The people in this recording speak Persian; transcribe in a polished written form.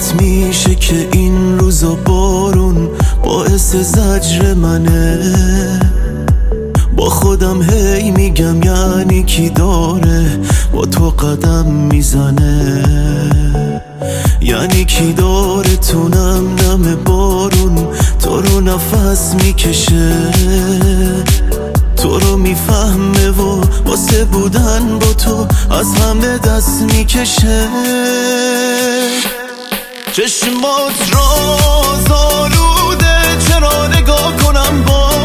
باهات میشه که این روزا بارون باعث زجر منه. با خودم هی میگم یعنی کی داره با تو قدم میزنه، یعنی کی داره تو نم نم بارون تو رو نفس میکشه، تو رو میفهمه و واسه بودن با تو از همه دست میکشه. چشمات راز آلوده چرا نگاه کنم با